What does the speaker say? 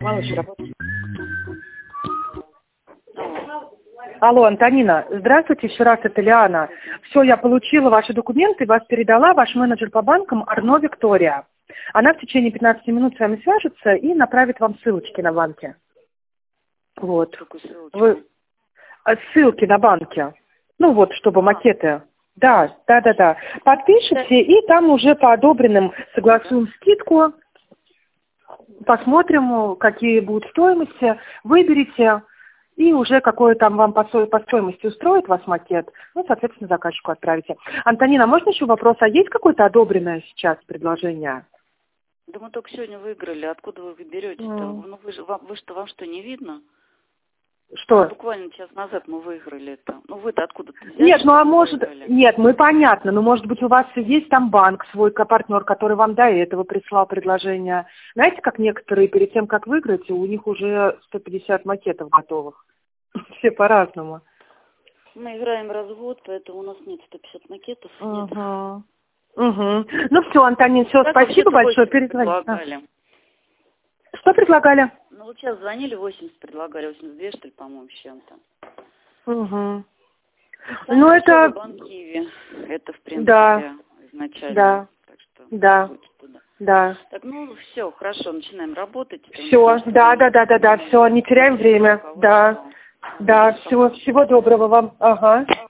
Малыш работает. Алло, Антонина, здравствуйте, еще раз, это Лиана. Все, я получила ваши документы, вас передала ваш менеджер по банкам Арно Виктория. Она в течение 15 минут с вами свяжется и направит вам ссылочки на банки. Вот. Вы... Ссылки на банки. Ну вот, чтобы макеты. Да. Подпишите, и там уже по одобренным согласуем скидку. Посмотрим, какие будут стоимости. Выберите. И уже какой там вам по стоимости устроит вас макет, ну, соответственно, заказчику отправите. Антонина, можно еще вопрос? А есть какое-то одобренное сейчас предложение? Да мы только сегодня выиграли. Откуда вы берете-то? Ну, вам что, не видно? Что? Буквально час назад мы выиграли это. Ну, вы-то откуда-то взяли? Нет, ну а может... Нет, мы понятно, но может быть у вас есть там банк, свой партнер, который вам до этого прислал предложение. Знаете, как некоторые перед тем, как выиграть, у них уже 150 макетов готовых. Все по-разному. Мы играем развод, поэтому у нас нет 150 макетов. Нет. Ну все, Антонин, все, спасибо большое. Предлагали. Что предлагали? Ну, вот сейчас звонили, 80 предлагали, 82, что ли, по-моему, с чем-то. Ну, это... Банк Киви. Это, в принципе, изначально. Да. Так что да. Так, ну, все, хорошо, начинаем работать. Все, да, все, не теряем время. Да, всего доброго вам. Ага.